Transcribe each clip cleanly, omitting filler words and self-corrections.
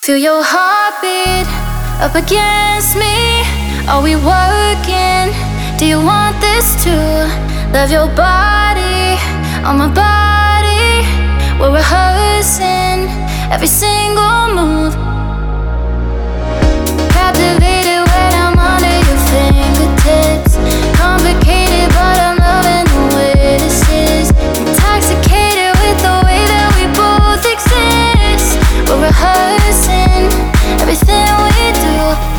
Feel your heartbeat up against me. Are we working? Do you want this too? Love your body on my body. We're rehearsing every single move. Captivated when I'm under your fingertips. Complicated, but I'm loving the way this is. Intoxicated with the way that we both exist. We're rehearsing everything we do.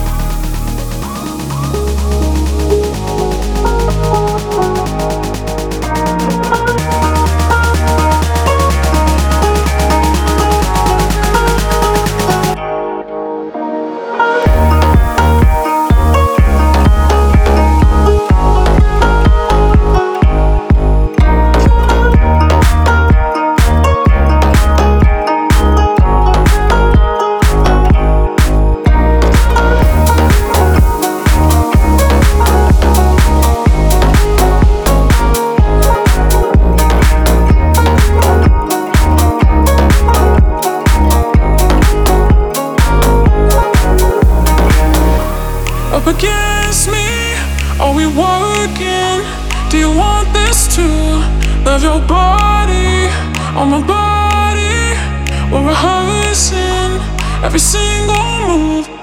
Up against me, are we working? Do you want this too? Love your body on my body. We're rehearsing every single move.